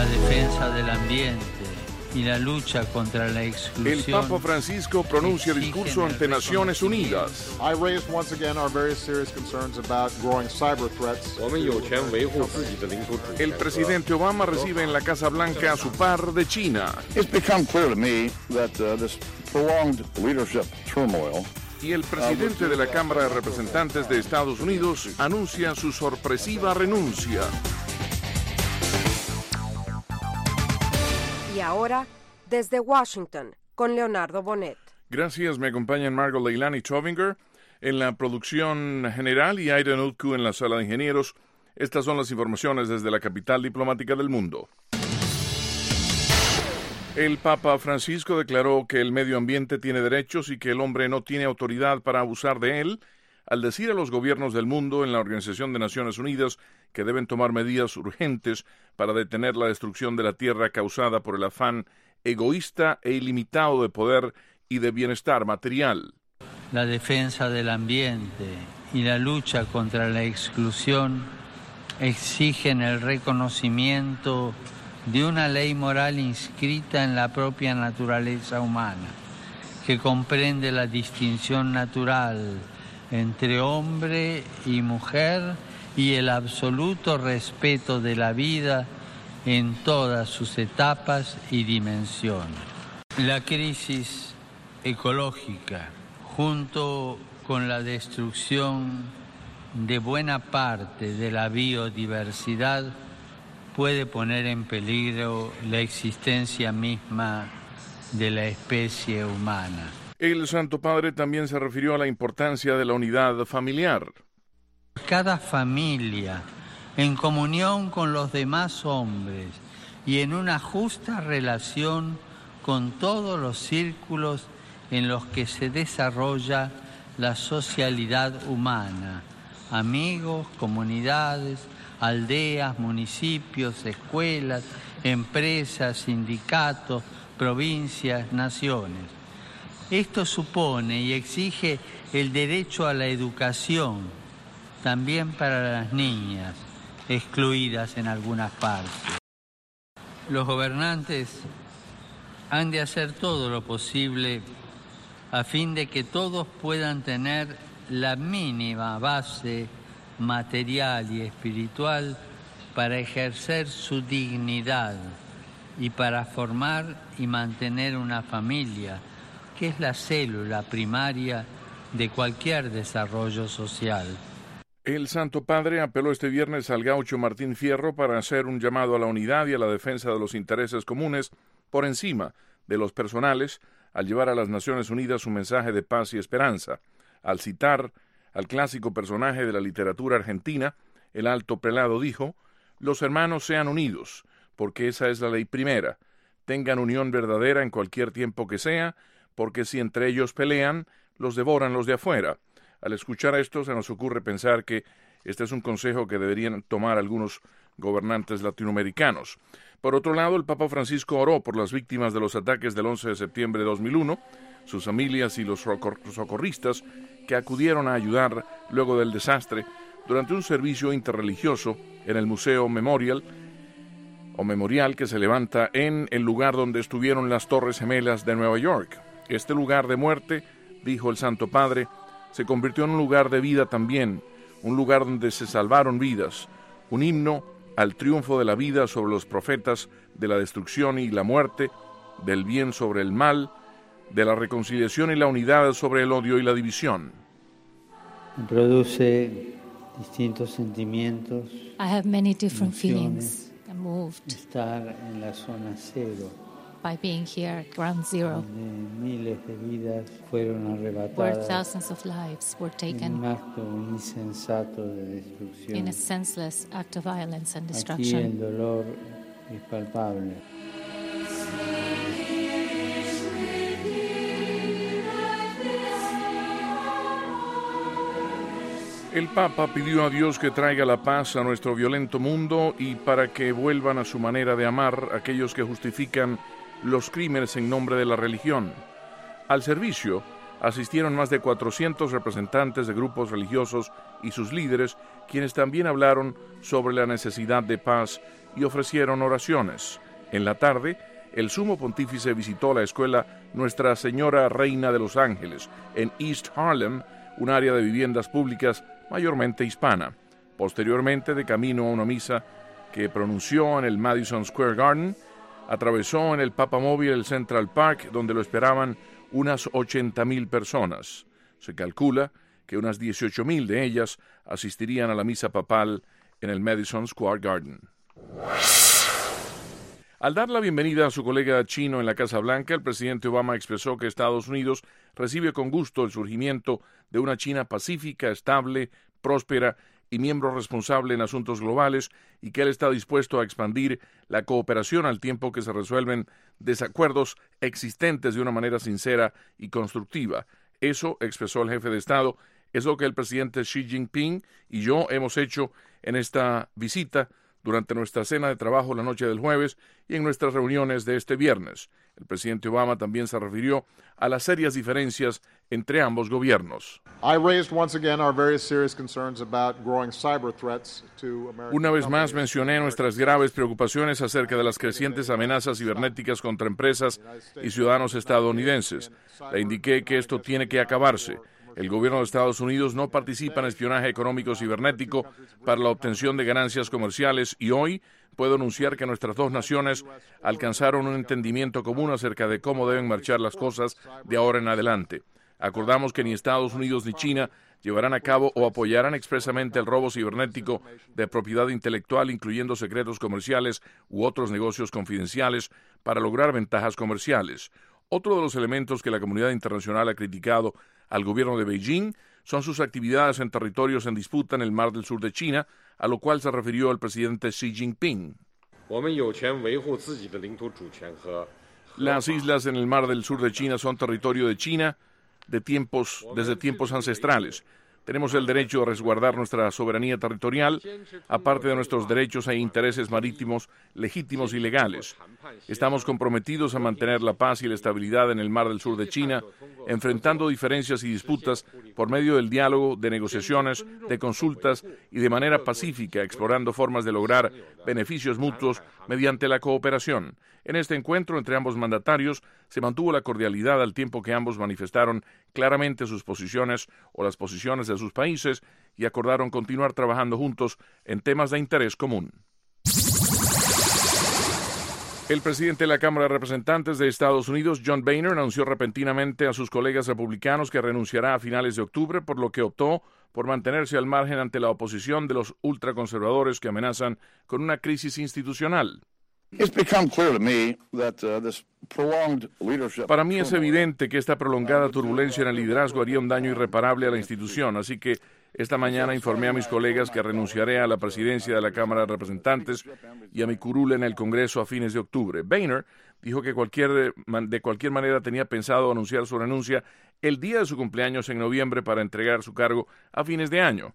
defensa del ambiente y la lucha contra la exclusión. El Papa Francisco pronuncia discurso ante Naciones Unidas. I raised once again our very serious concerns about growing cyber threats. El presidente Obama recibe en la Casa Blanca a su par de China. It's become clear to me that this prolonged leadership turmoil. Y el presidente de la Cámara de Representantes de Estados Unidos anuncia su sorpresiva renuncia. Y ahora, desde Washington, con Leonardo Bonet. Gracias, me acompañan Margot Leilani Chovinger en la producción general y Aida Nutku en la sala de ingenieros. Estas son las informaciones desde la capital diplomática del mundo. El Papa Francisco declaró que el medio ambiente tiene derechos y que el hombre no tiene autoridad para abusar de él, al decir a los gobiernos del mundo en la Organización de Naciones Unidas que deben tomar medidas urgentes para detener la destrucción de la tierra causada por el afán egoísta e ilimitado de poder y de bienestar material. La defensa del ambiente y la lucha contra la exclusión exigen el reconocimiento de una ley moral inscrita en la propia naturaleza humana, que comprende la distinción natural entre hombre y mujer y el absoluto respeto de la vida en todas sus etapas y dimensiones. La crisis ecológica, junto con la destrucción de buena parte de la biodiversidad, puede poner en peligro la existencia misma de la especie humana. El Santo Padre también se refirió a la importancia de la unidad familiar. Cada familia, en comunión con los demás hombres y en una justa relación con todos los círculos en los que se desarrolla la socialidad humana, amigos, comunidades, aldeas, municipios, escuelas, empresas, sindicatos, provincias, naciones. Esto supone y exige el derecho a la educación, también para las niñas, excluidas en algunas partes. Los gobernantes han de hacer todo lo posible a fin de que todos puedan tener la mínima base material y espiritual para ejercer su dignidad y para formar y mantener una familia, que es la célula primaria de cualquier desarrollo social. El Santo Padre apeló este viernes al gaucho Martín Fierro para hacer un llamado a la unidad y a la defensa de los intereses comunes por encima de los personales, al llevar a las Naciones Unidas su mensaje de paz y esperanza, al citar al clásico personaje de la literatura argentina, el alto prelado dijo: «Los hermanos sean unidos, porque esa es la ley primera. Tengan unión verdadera en cualquier tiempo que sea, porque si entre ellos pelean, los devoran los de afuera». Al escuchar esto, se nos ocurre pensar que este es un consejo que deberían tomar algunos gobernantes latinoamericanos. Por otro lado, el Papa Francisco oró por las víctimas de los ataques del 11 de septiembre de 2001, sus familias y los socorristas que acudieron a ayudar luego del desastre durante un servicio interreligioso en el Museo Memorial que se levanta en el lugar donde estuvieron las Torres Gemelas de Nueva York. Este lugar de muerte, dijo el Santo Padre, se convirtió en un lugar de vida también, un lugar donde se salvaron vidas, un himno al triunfo de la vida sobre los profetas, de la destrucción y la muerte, del bien sobre el mal, de la reconciliación y la unidad sobre el odio y la división. Produce distintos sentimientos. I have many different feelings. I'm moved Estar en la zona cero, by being here at Ground Zero, donde miles de vidas fueron where arrebatadas thousands of lives were en un taken acto insensato de destrucción. in a senseless act of violence and Aquí destruction. el dolor es palpable. El Papa pidió a Dios que traiga la paz a nuestro violento mundo y para que vuelvan a su manera de amar aquellos que justifican los crímenes en nombre de la religión. Al servicio asistieron más de 400 representantes de grupos religiosos y sus líderes quienes también hablaron sobre la necesidad de paz y ofrecieron oraciones. En la tarde, el sumo pontífice visitó la escuela Nuestra Señora Reina de los Ángeles en East Harlem, un área de viviendas públicas mayormente hispana. Posteriormente, de camino a una misa que pronunció en el Madison Square Garden, atravesó en el Papamóvil el Central Park, donde lo esperaban unas 80,000 personas. Se calcula que unas 18,000 de ellas asistirían a la misa papal en el Madison Square Garden. Al dar la bienvenida a su colega chino en la Casa Blanca, el presidente Obama expresó que Estados Unidos recibe con gusto el surgimiento de una China pacífica, estable, próspera y miembro responsable en asuntos globales, y que él está dispuesto a expandir la cooperación al tiempo que se resuelven desacuerdos existentes de una manera sincera y constructiva. Eso, expresó el jefe de Estado, es lo que el presidente Xi Jinping y yo hemos hecho en esta visita durante nuestra cena de trabajo la noche del jueves y en nuestras reuniones de este viernes. El presidente Obama también se refirió a las serias diferencias entre ambos gobiernos. Una vez más mencioné nuestras graves preocupaciones acerca de las crecientes amenazas cibernéticas contra empresas y ciudadanos estadounidenses. Le indiqué que esto tiene que acabarse. El gobierno de Estados Unidos no participa en espionaje económico cibernético para la obtención de ganancias comerciales y hoy puedo anunciar que nuestras dos naciones alcanzaron un entendimiento común acerca de cómo deben marchar las cosas de ahora en adelante. Acordamos que ni Estados Unidos ni China llevarán a cabo o apoyarán expresamente el robo cibernético de propiedad intelectual, incluyendo secretos comerciales u otros negocios confidenciales, para lograr ventajas comerciales. Otro de los elementos que la comunidad internacional ha criticado al gobierno de Beijing son sus actividades en territorios en disputa en el Mar del Sur de China, a lo cual se refirió el presidente Xi Jinping. Las islas en el Mar del Sur de China son territorio de China desde tiempos ancestrales. Tenemos el derecho a resguardar nuestra soberanía territorial. Aparte de nuestros derechos, hay intereses marítimos legítimos y legales. Estamos comprometidos a mantener la paz y la estabilidad en el Mar del Sur de China, enfrentando diferencias y disputas por medio del diálogo, de negociaciones, de consultas y de manera pacífica, explorando formas de lograr beneficios mutuos mediante la cooperación. En este encuentro entre ambos mandatarios se mantuvo la cordialidad al tiempo que ambos manifestaron claramente sus posiciones o las posiciones de sus países y acordaron continuar trabajando juntos en temas de interés común. El presidente de la Cámara de Representantes de Estados Unidos, John Boehner, anunció repentinamente a sus colegas republicanos que renunciará a finales de octubre, por lo que optó por mantenerse al margen ante la oposición de los ultraconservadores que amenazan con una crisis institucional. Para mí es evidente que esta prolongada turbulencia en el liderazgo haría un daño irreparable a la institución, así que esta mañana informé a mis colegas que renunciaré a la presidencia de la Cámara de Representantes y a mi curul en el Congreso a fines de octubre. Boehner dijo que de cualquier manera tenía pensado anunciar su renuncia el día de su cumpleaños en noviembre para entregar su cargo a fines de año.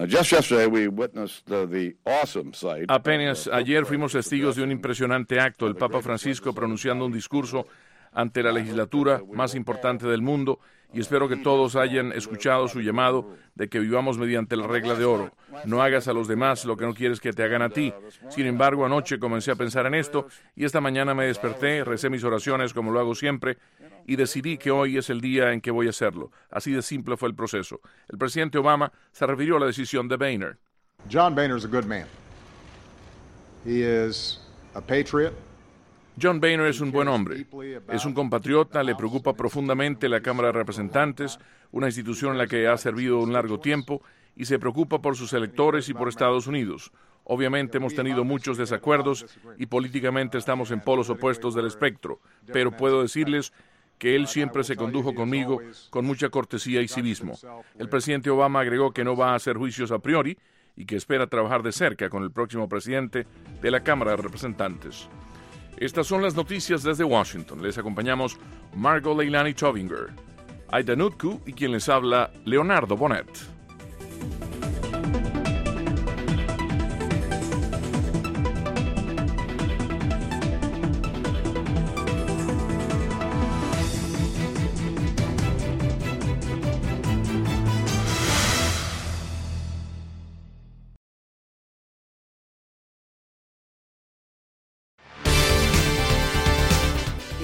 Apenas ayer fuimos testigos de un impresionante acto, el Papa Francisco pronunciando un discurso ante la legislatura más importante del mundo, y espero que todos hayan escuchado su llamado de que vivamos mediante la regla de oro. No hagas a los demás lo que no quieres que te hagan a ti. Sin embargo, anoche comencé a pensar en esto y esta mañana me desperté, recé mis oraciones como lo hago siempre y decidí que hoy es el día en que voy a hacerlo. Así de simple fue el proceso. El presidente Obama se refirió a la decisión de Boehner. John Boehner is a good man. He is a patriot. John Boehner es un buen hombre, es un compatriota, le preocupa profundamente la Cámara de Representantes, una institución en la que ha servido un largo tiempo, y se preocupa por sus electores y por Estados Unidos. Obviamente hemos tenido muchos desacuerdos y políticamente estamos en polos opuestos del espectro, pero puedo decirles que él siempre se condujo conmigo con mucha cortesía y civismo. El presidente Obama agregó que no va a hacer juicios a priori y que espera trabajar de cerca con el próximo presidente de la Cámara de Representantes. Estas son las noticias desde Washington. Les acompañamos Margot Leilani Tovinger, Aida Nutku y quien les habla, Leonardo Bonet.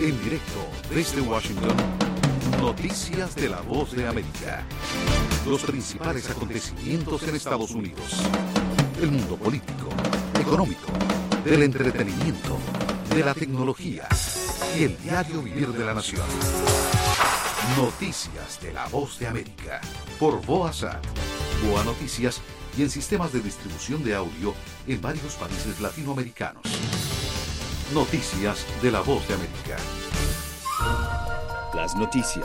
En directo desde Washington, Noticias de la Voz de América. Los principales acontecimientos en Estados Unidos. El mundo político, económico, del entretenimiento, de la tecnología y el diario vivir de la nación. Noticias de la Voz de América. Por VOA-SAT, VOA Noticias y en sistemas de distribución de audio en varios países latinoamericanos. Noticias de la Voz de América. Las noticias.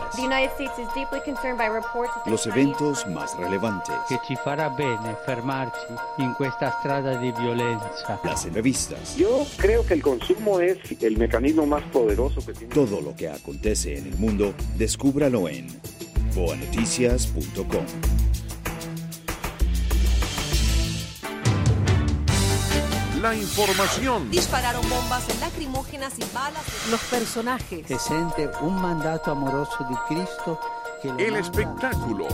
Los eventos más relevantes. Che ci farà bene fermarci in questa strada di violenza. Las entrevistas. Yo creo que el consumo es el mecanismo más poderoso que tiene. Todo lo que acontece en el mundo, descúbralo en voanoticias.com. La información. Dispararon bombas lacrimógenas y balas. Los personajes. Se siente un mandato amoroso di Cristo que lo El manda. espectáculo.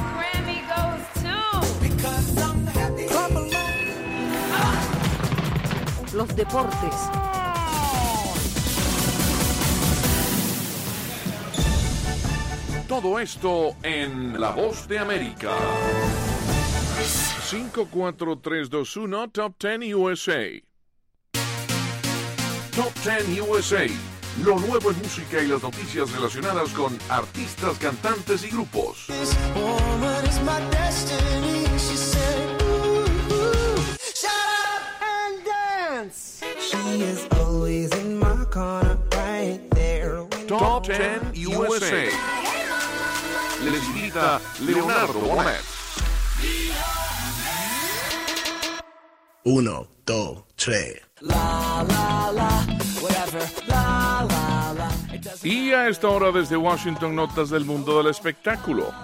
Los deportes. Todo esto en La Voz de América. 5, 4, 3, 2, 1, Top 10 USA. Top 10 USA. Lo nuevo en música y las noticias relacionadas con artistas, cantantes y grupos. Top 10 USA. Les invita Leonardo Bonet. 1, 2, 3. Y a esta hora desde Washington, notas del mundo del espectáculo.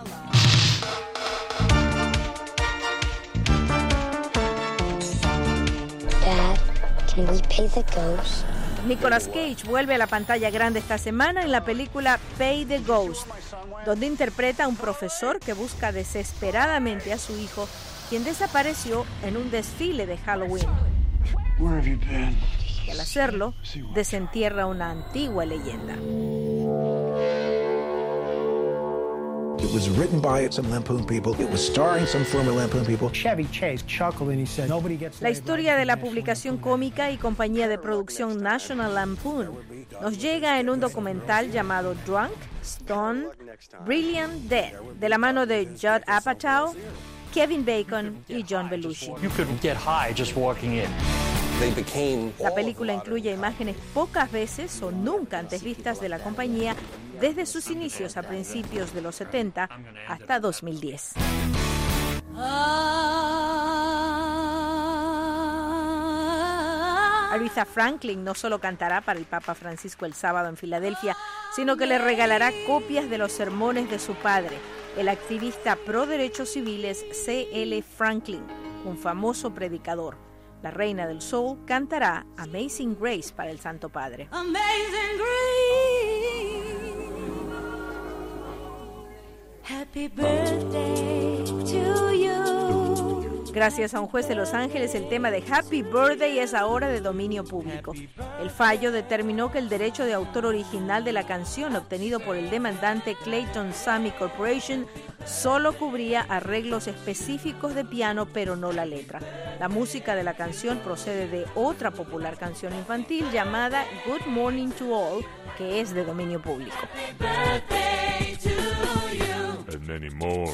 Dad, can we pay the ghost? Nicolas Cage vuelve a la pantalla grande esta semana en la película Pay the Ghost, donde interpreta a un profesor que busca desesperadamente a su hijo, quien desapareció en un desfile de Halloween. Y al hacerlo, desentierra una antigua leyenda. It was written by some Lampoon people. It was starring some former Lampoon people. Chevy Chase chuckled and he said, "Nobody gets." La historia de la publicación cómica y compañía de producción National Lampoon nos llega en un documental llamado Drunk, Stoned, Brilliant, Dead, de la mano de Judd Apatow, Kevin Bacon y John Belushi. You couldn't get high just walking in. La película incluye imágenes pocas veces o nunca antes vistas de la compañía desde sus inicios a principios de los 70 hasta 2010. Aretha Franklin no solo cantará para el Papa Francisco el sábado en Filadelfia, sino que le regalará copias de los sermones de su padre, el activista pro derechos civiles C.L. Franklin, un famoso predicador. La reina del soul cantará Amazing Grace para el Santo Padre. Amazing Grace, happy birthday to you. Gracias a un juez de Los Ángeles, el tema de Happy Birthday es ahora de dominio público. El fallo determinó que el derecho de autor original de la canción, obtenido por el demandante Clayton Sammy Corporation, solo cubría arreglos específicos de piano, pero no la letra. La música de la canción procede de otra popular canción infantil llamada Good Morning to All, que es de dominio público. And many more.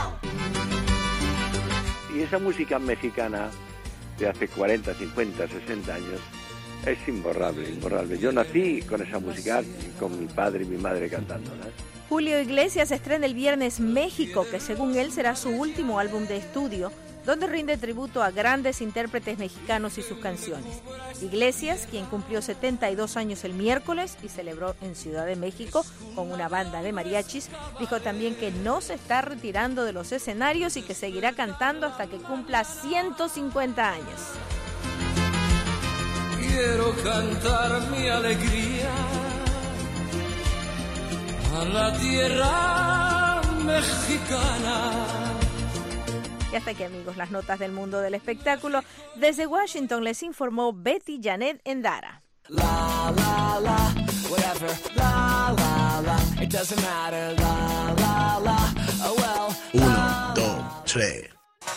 Y esa música mexicana de hace 40, 50, 60 años es imborrable, imborrable. Yo nací con esa música, con mi padre y mi madre cantándola. Julio Iglesias estrena el viernes México, que según él será su último álbum de estudio, donde rinde tributo a grandes intérpretes mexicanos y sus canciones. Iglesias, quien cumplió 72 años el miércoles y celebró en Ciudad de México con una banda de mariachis, dijo también que no se está retirando de los escenarios y que seguirá cantando hasta que cumpla 150 años. Quiero cantar mi alegría a la tierra mexicana. Y hasta aquí, amigos, las notas del mundo del espectáculo. Desde Washington les informó Betty Janet Endara. La la la, whatever. La la la, it doesn't matter. La la la, oh well. 1, 2, 3.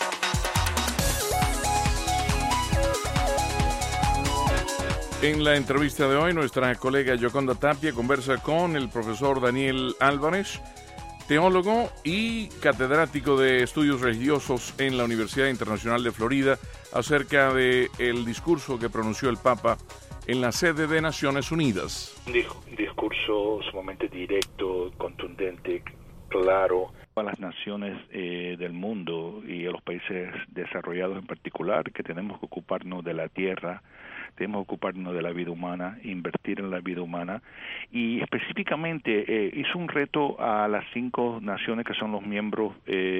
En la entrevista de hoy, nuestra colega Yoconda Tapia conversa con el profesor Daniel Álvarez, teólogo y catedrático de estudios religiosos en la Universidad Internacional de Florida, acerca del discurso que pronunció el Papa en la sede de Naciones Unidas. Un discurso sumamente directo, contundente, claro. A las naciones del mundo y a los países desarrollados en particular, que tenemos que ocuparnos de la tierra, tenemos que ocuparnos de la vida humana, invertir en la vida humana, y específicamente hizo un reto a las 5 naciones que son los miembros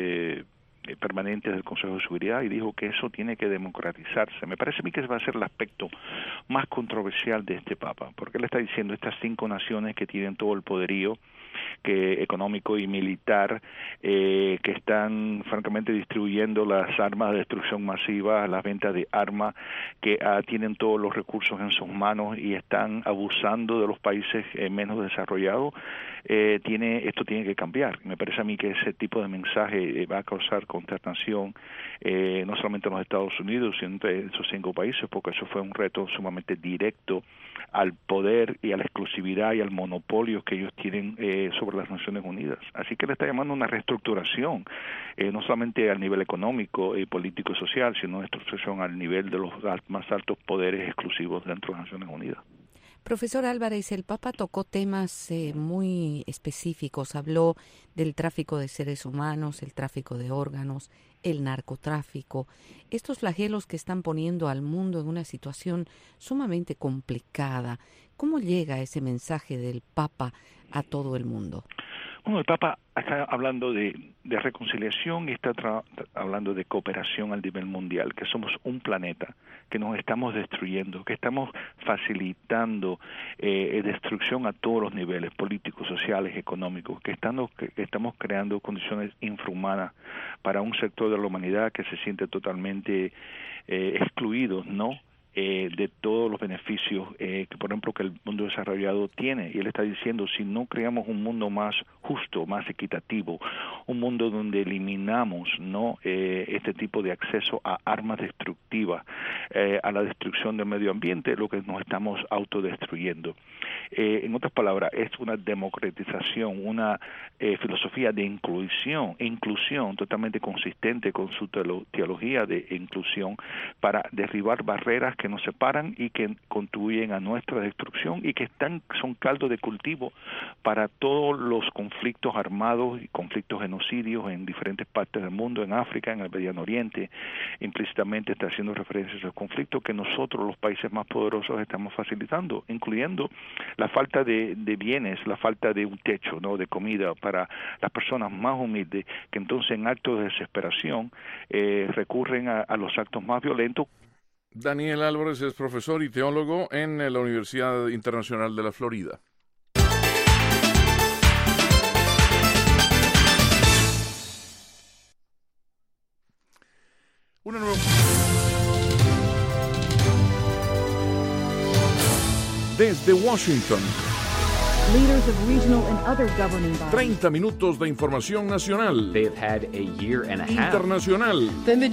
permanentes del Consejo de Seguridad, y dijo que eso tiene que democratizarse. Me parece a mí que ese va a ser el aspecto más controversial de este Papa, porque él está diciendo estas 5 naciones que tienen todo el poderío económico y militar, que están francamente distribuyendo las armas de destrucción masiva, las ventas de armas, que tienen todos los recursos en sus manos y están abusando de los países menos desarrollados. Esto tiene que cambiar. Me parece a mí que ese tipo de mensaje va a causar consternación, no solamente en los Estados Unidos, sino en esos 5 países, porque eso fue un reto sumamente directo al poder y a la exclusividad y al monopolio que ellos tienen sobre las Naciones Unidas. Así que le está llamando una reestructuración, no solamente al nivel económico, político y social, sino una reestructuración al nivel de los más altos poderes exclusivos dentro de las Naciones Unidas. Profesor Álvarez, el Papa tocó temas muy específicos. Habló del tráfico de seres humanos, el tráfico de órganos, el narcotráfico, estos flagelos que están poniendo al mundo en una situación sumamente complicada. ¿Cómo llega ese mensaje del Papa a todo el mundo? Bueno, el Papa está hablando de reconciliación y está hablando de cooperación al nivel mundial, que somos un planeta, que nos estamos destruyendo, que estamos facilitando destrucción a todos los niveles, políticos, sociales, económicos, que estamos creando condiciones infrahumanas para un sector de la humanidad que se siente totalmente excluido, ¿no?, de todos los beneficios que, por ejemplo, que el mundo desarrollado tiene. Y él está diciendo, si no creamos un mundo más justo, más equitativo, un mundo donde eliminamos este tipo de acceso a armas destructivas, a la destrucción del medio ambiente, lo que nos estamos autodestruyendo. En otras palabras, es una democratización, una filosofía de inclusión totalmente consistente con su teología de inclusión, para derribar barreras que nos separan y que contribuyen a nuestra destrucción y que son caldo de cultivo para todos los conflictos armados y conflictos genocidios en diferentes partes del mundo, en África, en el Mediano Oriente. Implícitamente está haciendo referencia a esos conflictos que nosotros, los países más poderosos, estamos facilitando, incluyendo la falta de bienes, la falta de un techo, de comida para las personas más humildes, que entonces en actos de desesperación recurren a los actos más violentos. Daniel Álvarez es profesor y teólogo en la Universidad Internacional de la Florida. Desde Washington, 30 minutos de información nacional, internacional,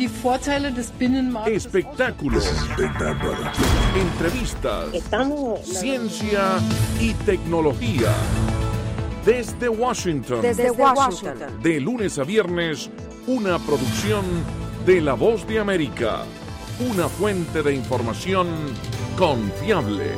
espectáculos, entrevistas, ciencia y tecnología. Desde Washington, de lunes a viernes, una producción de La Voz de América, una fuente de información confiable.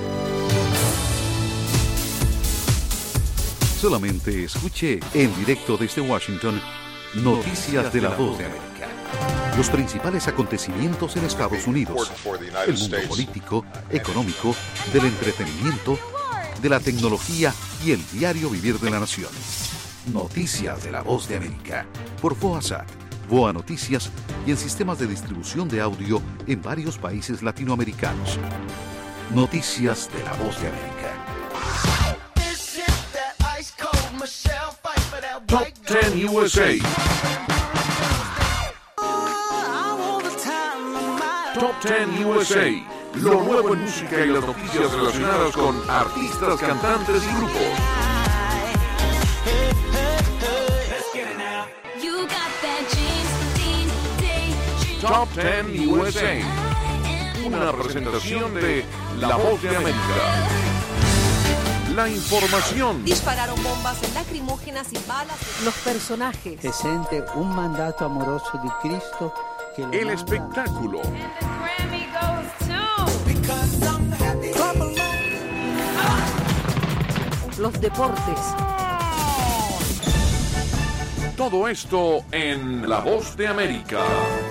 Solamente escuche en directo desde Washington Noticias de La Voz de América. Los principales acontecimientos en Estados Unidos, el mundo político, económico, del entretenimiento, de la tecnología y el diario vivir de la nación. Noticias de La Voz de América, por VOASAT, VOA Noticias y en sistemas de distribución de audio en varios países latinoamericanos. Noticias de La Voz de América. Top 10 USA. Top 10 USA. lo nuevo en música y las noticias relacionadas con artistas, cantantes y grupos. Top 10 USA. Una presentación de La Voz de América. La información. Dispararon bombas lacrimógenas y balas. Los personajes. Se siente un mandato amoroso de Cristo. El espectáculo. Los deportes. Todo esto en La Voz de América.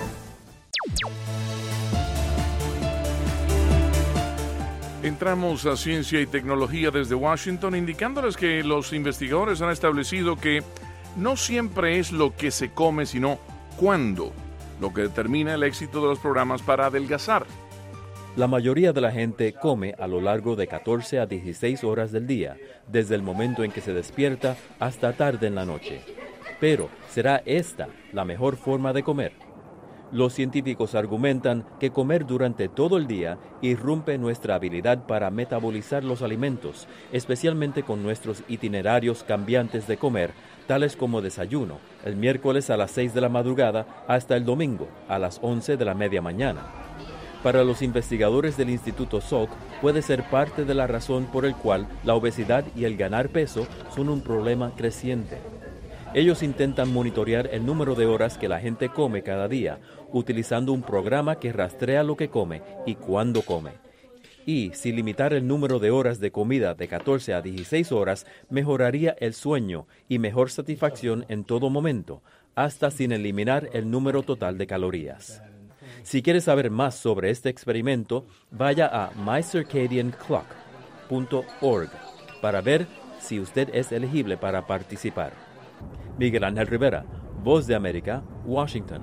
Entramos a ciencia y tecnología desde Washington, indicándoles que los investigadores han establecido que no siempre es lo que se come, sino cuándo, lo que determina el éxito de los programas para adelgazar. La mayoría de la gente come a lo largo de 14 a 16 horas del día, desde el momento en que se despierta hasta tarde en la noche. Pero, ¿será esta la mejor forma de comer? Los científicos argumentan que comer durante todo el día irrumpe nuestra habilidad para metabolizar los alimentos, especialmente con nuestros itinerarios cambiantes de comer, tales como desayuno, el miércoles a las 6 de la madrugada hasta el domingo a las 11 de la media mañana. Para los investigadores del Instituto Salk, puede ser parte de la razón por el cual la obesidad y el ganar peso son un problema creciente. Ellos intentan monitorear el número de horas que la gente come cada día, utilizando un programa que rastrea lo que come y cuándo come. Y si limitar el número de horas de comida de 14 a 16 horas mejoraría el sueño y mejor satisfacción en todo momento, hasta sin eliminar el número total de calorías. Si quiere saber más sobre este experimento, vaya a mycircadianclock.org para ver si usted es elegible para participar. Miguel Ángel Rivera, Voz de América, Washington.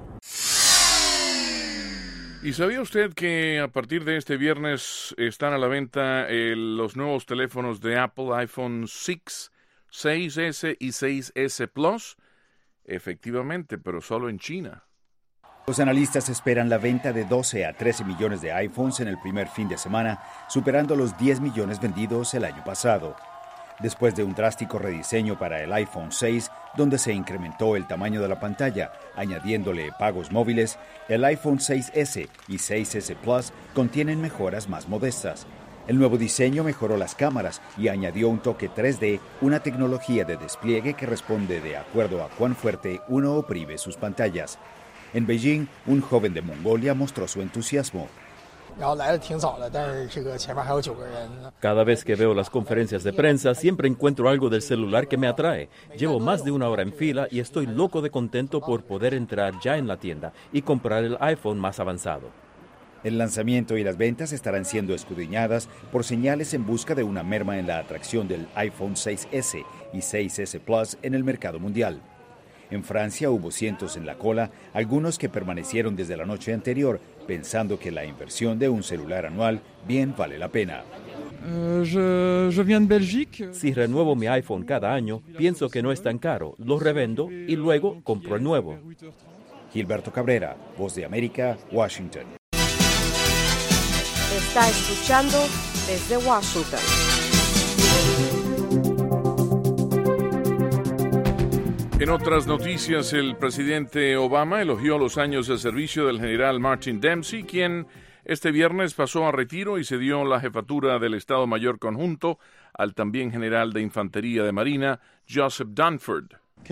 ¿Y sabía usted que a partir de este viernes están a la venta los nuevos teléfonos de Apple, iPhone 6, 6S y 6S Plus? Efectivamente, pero solo en China. Los analistas esperan la venta de 12 a 13 millones de iPhones en el primer fin de semana, superando los 10 millones vendidos el año pasado. Después de un drástico rediseño para el iPhone 6, donde se incrementó el tamaño de la pantalla, añadiéndole pagos móviles, el iPhone 6S y 6S Plus contienen mejoras más modestas. El nuevo diseño mejoró las cámaras y añadió un toque 3D, una tecnología de despliegue que responde de acuerdo a cuán fuerte uno oprime sus pantallas. En Beijing, un joven de Mongolia mostró su entusiasmo. Cada vez que veo las conferencias de prensa, siempre encuentro algo del celular que me atrae. Llevo más de una hora en fila y estoy loco de contento por poder entrar ya en la tienda y comprar el iPhone más avanzado. El lanzamiento y las ventas estarán siendo escudriñadas por señales en busca de una merma en la atracción del iPhone 6S y 6S Plus en el mercado mundial. En Francia hubo cientos en la cola, algunos que permanecieron desde la noche anterior, pensando que la inversión de un celular anual bien vale la pena. Si renuevo mi iPhone cada año, pienso que no es tan caro, lo revendo y luego compro el nuevo. Gilberto Cabrera, Voz de América, Washington. Está escuchando desde Washington. En otras noticias, el presidente Obama elogió los años de servicio del general Martin Dempsey, quien este viernes pasó a retiro y cedió la jefatura del Estado Mayor Conjunto al también general de Infantería de Marina, Joseph Dunford.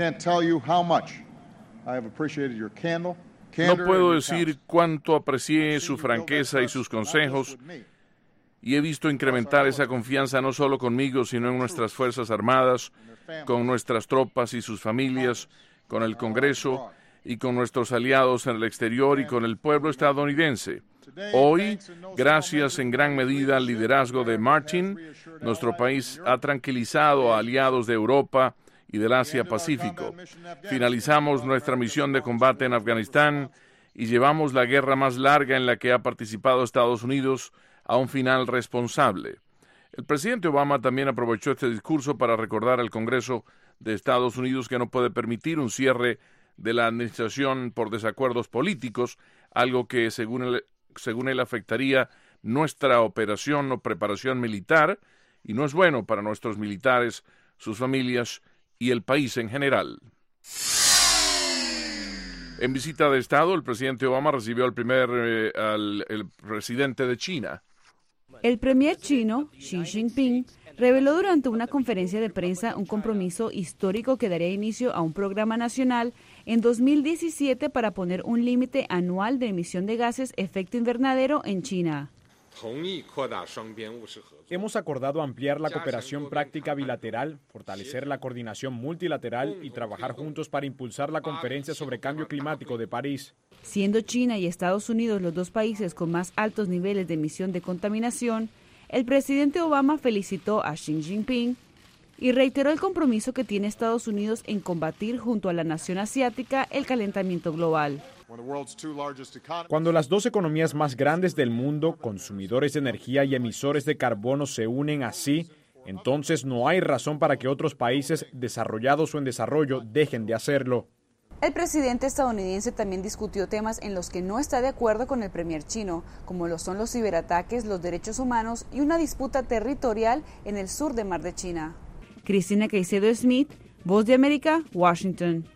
No puedo decir cuánto aprecié su franqueza y sus consejos, y he visto incrementar esa confianza no solo conmigo, sino en nuestras Fuerzas Armadas, con nuestras tropas y sus familias, con el Congreso y con nuestros aliados en el exterior y con el pueblo estadounidense. Hoy, gracias en gran medida al liderazgo de Martin, nuestro país ha tranquilizado a aliados de Europa y del Asia-Pacífico. Finalizamos nuestra misión de combate en Afganistán y llevamos la guerra más larga en la que ha participado Estados Unidos a un final responsable. El presidente Obama también aprovechó este discurso para recordar al Congreso de Estados Unidos que no puede permitir un cierre de la administración por desacuerdos políticos, algo que, según él, afectaría nuestra operación o preparación militar y no es bueno para nuestros militares, sus familias y el país en general. En visita de Estado, el presidente Obama recibió al presidente de China. El premier chino, Xi Jinping, reveló durante una conferencia de prensa un compromiso histórico que daría inicio a un programa nacional en 2017 para poner un límite anual de emisión de gases efecto invernadero en China. Hemos acordado ampliar la cooperación práctica bilateral, fortalecer la coordinación multilateral y trabajar juntos para impulsar la conferencia sobre cambio climático de París. Siendo China y Estados Unidos los dos países con más altos niveles de emisión de contaminación, el presidente Obama felicitó a Xi Jinping y reiteró el compromiso que tiene Estados Unidos en combatir junto a la nación asiática el calentamiento global. Cuando las dos economías más grandes del mundo, consumidores de energía y emisores de carbono, se unen así, entonces no hay razón para que otros países desarrollados o en desarrollo dejen de hacerlo. El presidente estadounidense también discutió temas en los que no está de acuerdo con el premier chino, como lo son los ciberataques, los derechos humanos y una disputa territorial en el sur del Mar de China. Cristina Caicedo Smith, Voz de América, Washington.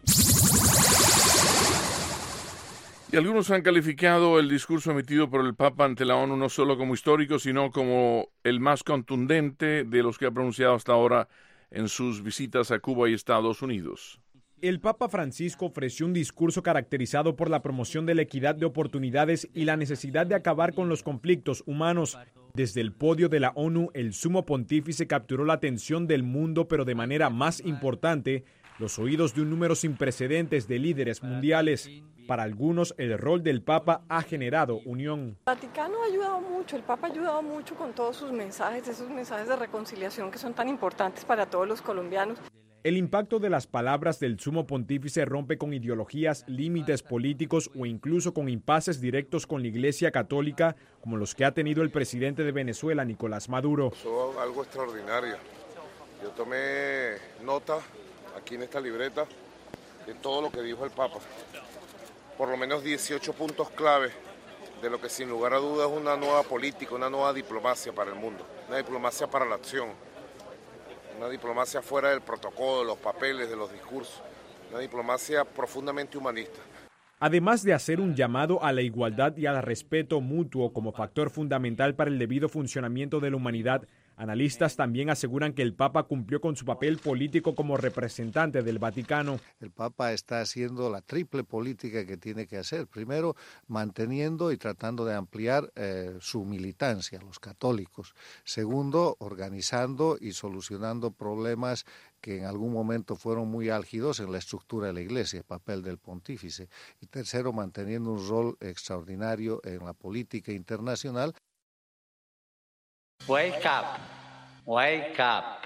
Y algunos han calificado el discurso emitido por el Papa ante la ONU no solo como histórico, sino como el más contundente de los que ha pronunciado hasta ahora en sus visitas a Cuba y Estados Unidos. El Papa Francisco ofreció un discurso caracterizado por la promoción de la equidad de oportunidades y la necesidad de acabar con los conflictos humanos. Desde el podio de la ONU, el sumo pontífice capturó la atención del mundo, pero de manera más importante, los oídos de un número sin precedentes de líderes mundiales. Para algunos, el rol del Papa ha generado unión. El Vaticano ha ayudado mucho, el Papa ha ayudado mucho con todos sus mensajes, esos mensajes de reconciliación que son tan importantes para todos los colombianos. El impacto de las palabras del sumo pontífice rompe con ideologías, límites políticos o incluso con impases directos con la Iglesia Católica, como los que ha tenido el presidente de Venezuela, Nicolás Maduro. Eso algo extraordinario. Yo tomé nota aquí en esta libreta de todo lo que dijo el Papa. Por lo menos 18 puntos clave de lo que sin lugar a dudas es una nueva política, una nueva diplomacia para el mundo, una diplomacia para la acción. Una diplomacia fuera del protocolo, de los papeles, de los discursos. Una diplomacia profundamente humanista. Además de hacer un llamado a la igualdad y al respeto mutuo como factor fundamental para el debido funcionamiento de la humanidad, analistas también aseguran que el Papa cumplió con su papel político como representante del Vaticano. El Papa está haciendo la triple política que tiene que hacer. Primero, manteniendo y tratando de ampliar su militancia, los católicos. Segundo, organizando y solucionando problemas que en algún momento fueron muy álgidos en la estructura de la Iglesia, el papel del pontífice. Y tercero, manteniendo un rol extraordinario en la política internacional. Wake up, wake up.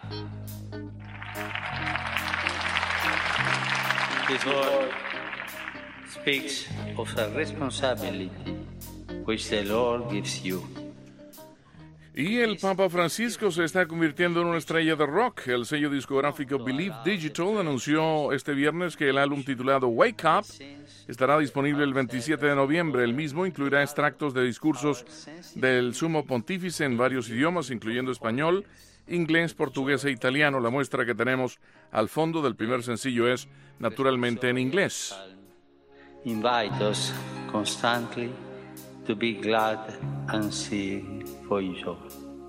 This word speaks of a responsibility which the Lord gives you. Y el Papa Francisco se está convirtiendo en una estrella de rock. El sello discográfico Believe Digital anunció este viernes que el álbum titulado Wake Up estará disponible el 27 de noviembre. El mismo incluirá extractos de discursos del sumo pontífice en varios idiomas, incluyendo español, inglés, portugués e italiano. La muestra que tenemos al fondo del primer sencillo es naturalmente en inglés. Invite us constantly to be glad and sing for each other.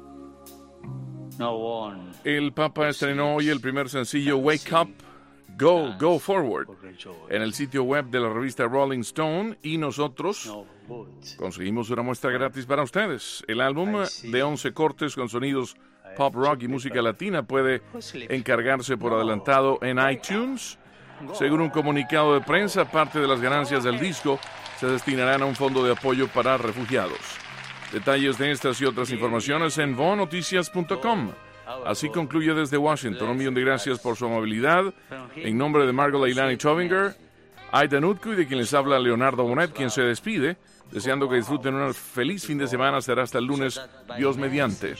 No one. El Papa estrenó hoy el primer sencillo Wake Up, Go Forward en el sitio web de la revista Rolling Stone y nosotros conseguimos una muestra gratis para ustedes. El álbum de 11 cortes con sonidos pop rock y música latina puede encargarse por adelantado en iTunes. Según un comunicado de prensa, parte de las ganancias del disco se destinarán a un fondo de apoyo para refugiados. Detalles de estas y otras informaciones en vonoticias.com. Así concluye desde Washington. 1.000.000 de gracias por su amabilidad. En nombre de Margot Leilani Tovinger, Aida Nutku y de quien les habla Leonardo Bonet, quien se despide, deseando que disfruten un feliz fin de semana. Será hasta el lunes, Dios mediante.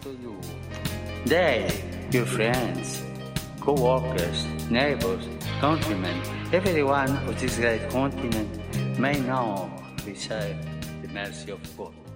They, your friends, co-workers, neighbors, countrymen, everyone of this great continent may now receive the mercy of God.